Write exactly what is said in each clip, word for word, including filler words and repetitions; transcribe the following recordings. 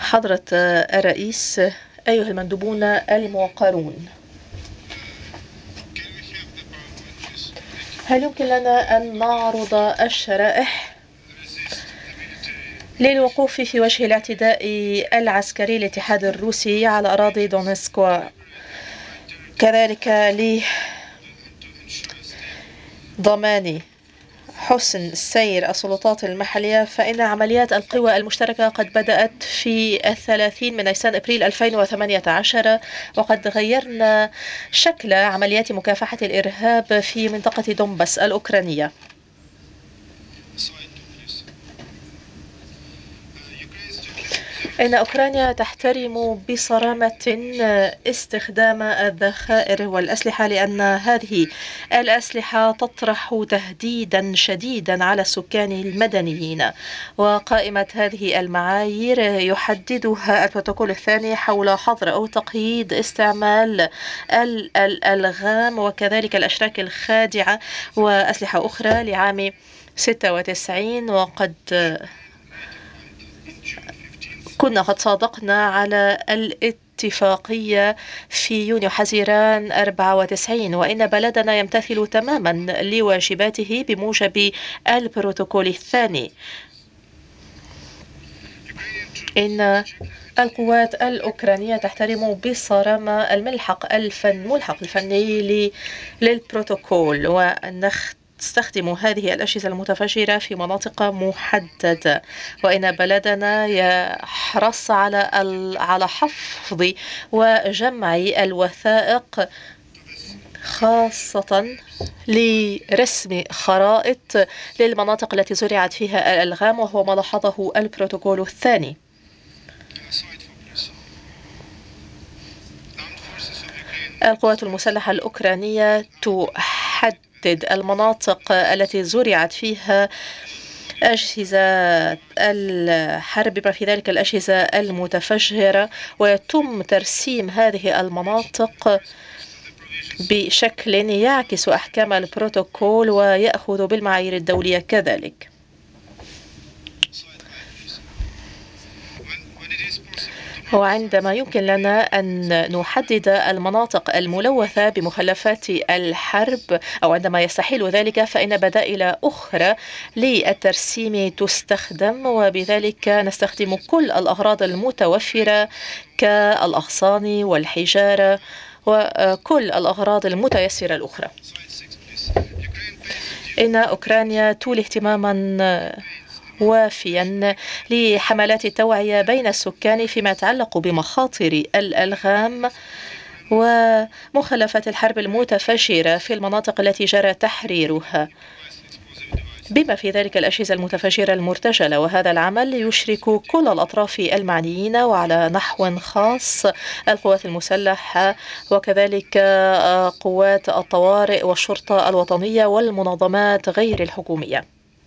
حضرة الرئيس، أيها المندوبون الموقرون، هل يمكن لنا أن نعرض الشرائح للوقوف في وجه الاعتداء العسكري للاتحاد الروسي على أراضي دونيسك، كذلك لضمان حسن سير السلطات المحلية؟ فإن عمليات القوى المشتركة قد بدأت في الثلاثين من نيسان أبريل ألفين وثمانية عشر، وقد غيرنا شكل عمليات مكافحة الإرهاب في منطقة دونباس الأوكرانية. إن أوكرانيا تحترم بصرامة استخدام الذخائر والأسلحة، لأن هذه الأسلحة تطرح تهديدا شديدا على السكان المدنيين، وقائمة هذه المعايير يحددها البروتوكول الثاني حول حظر أو تقييد استعمال الألغام وكذلك الأشراك الخادعة وأسلحة أخرى لعام ستة وتسعين. وقد كنا قد صادقنا على الاتفاقية في يونيو حزيران أربعة وتسعين، وإن بلدنا يمتثل تماما لواجباته بموجب البروتوكول الثاني. إن القوات الأوكرانية تحترم بصرامة الملحق الفن ملحق الفني للبروتوكول، ونخ تستخدم هذه الأجهزة المتفجرة في مناطق محددة، وإن بلدنا يحرص على على حفظ وجمع الوثائق، خاصة لرسم خرائط للمناطق التي زرعت فيها الألغام، وهو ما لاحظه البروتوكول الثاني. القوات المسلحة الأوكرانية تحدد المناطق التي زرعت فيها أجهزة الحرب بما في ذلك الأجهزة المتفجرة، ويتم ترسيم هذه المناطق بشكل يعكس أحكام البروتوكول ويأخذ بالمعايير الدولية كذلك. وعندما يمكن لنا أن نحدد المناطق الملوثة بمخلفات الحرب، أو عندما يستحيل ذلك، فإن بدائل أخرى للترسيم تستخدم، وبذلك نستخدم كل الأغراض المتوفرة كالأغصان والحجارة وكل الأغراض المتيسرة الأخرى. إن أوكرانيا تولي اهتماما وافيا لحملات التوعية بين السكان فيما يتعلق بمخاطر الألغام ومخلفات الحرب المتفجرة في المناطق التي جرى تحريرها، بما في ذلك الأجهزة المتفجرة المرتجلة. وهذا العمل يشرك كل الأطراف المعنيين، وعلى نحو خاص القوات المسلحة وكذلك قوات الطوارئ والشرطة الوطنية والمنظمات غير الحكومية.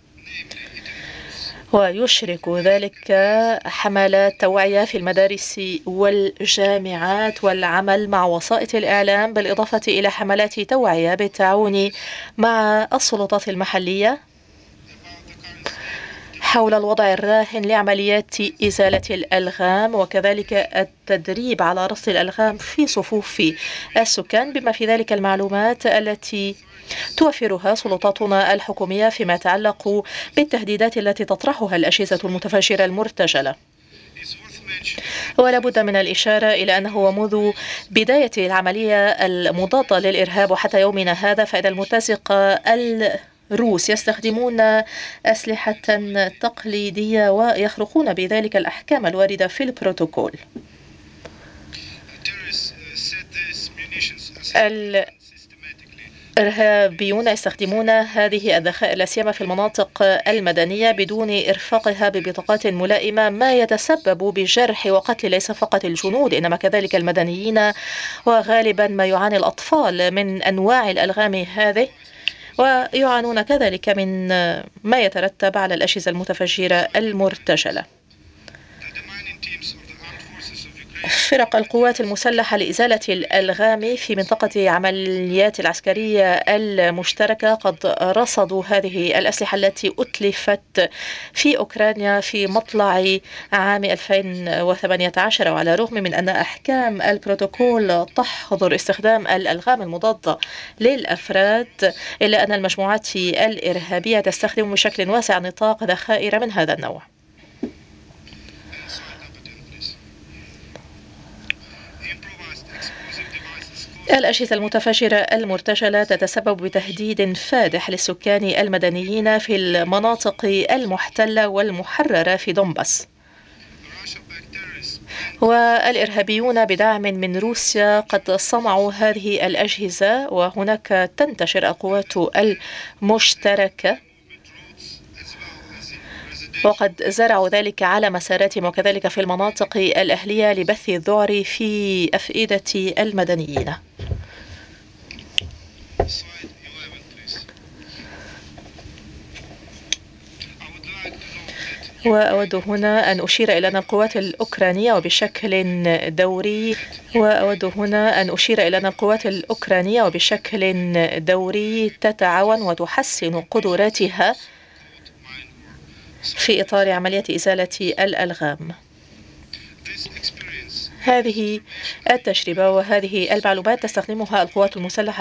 ويشرك ذلك حملات توعية في المدارس والجامعات والعمل مع وسائط الإعلام، بالإضافة إلى حملات توعية بالتعاون مع السلطات المحلية حول الوضع الراهن لعمليات إزالة الألغام، وكذلك التدريب على رصد الألغام في صفوف السكان، بما في ذلك المعلومات التي توفرها سلطاتنا الحكومية فيما يتعلق بالتهديدات التي تطرحها الأجهزة المتفجرة المرتجلة. ولا بد من الإشارة إلى أنه منذ بداية العملية المضادة للإرهاب وحتى يومنا هذا، فإن المرتزقة الروس يستخدمون أسلحة تقليدية ويخرقون بذلك الأحكام الواردة في البروتوكول. الإرهابيون يستخدمون هذه الذخائر لا سيما في المناطق المدنية بدون إرفاقها ببطاقات ملائمة، ما يتسبب بجرح وقتل ليس فقط الجنود إنما كذلك المدنيين، وغالبا ما يعاني الأطفال من أنواع الألغام هذه، ويعانون كذلك من ما يترتب على الأجهزة المتفجرة المرتجلة. فرق القوات المسلحة لإزالة الألغام في منطقة عمليات العسكرية المشتركة قد رصدوا هذه الأسلحة التي أتلفت في أوكرانيا في مطلع عام ألفين وثمانية عشر. وعلى الرغم من أن أحكام البروتوكول تحظر استخدام الألغام المضادة للأفراد، إلا أن المجموعات الإرهابية تستخدم بشكل واسع نطاق ذخائر من هذا النوع. الأجهزة المتفجرة المرتجلة تتسبب بتهديد فادح للسكان المدنيين في المناطق المحتلة والمحررة في دونباس. والإرهابيون بدعم من روسيا قد صنعوا هذه الأجهزة، وهناك تنتشر القوات المشتركة وقد زرعوا ذلك على مساراتهم وكذلك في المناطق الأهلية لبث الذعر في أفئدة المدنيين. وأود هنا أن أشير إلى أن القوات الأوكرانية وبشكل دوري وأود هنا أن أشير إلى أن القوات الأوكرانية وبشكل دوري تتعاون وتحسن قدراتها في إطار عملية إزالة الألغام. هذه التجربة وهذه المعلومات تستخدمها القوات المسلحة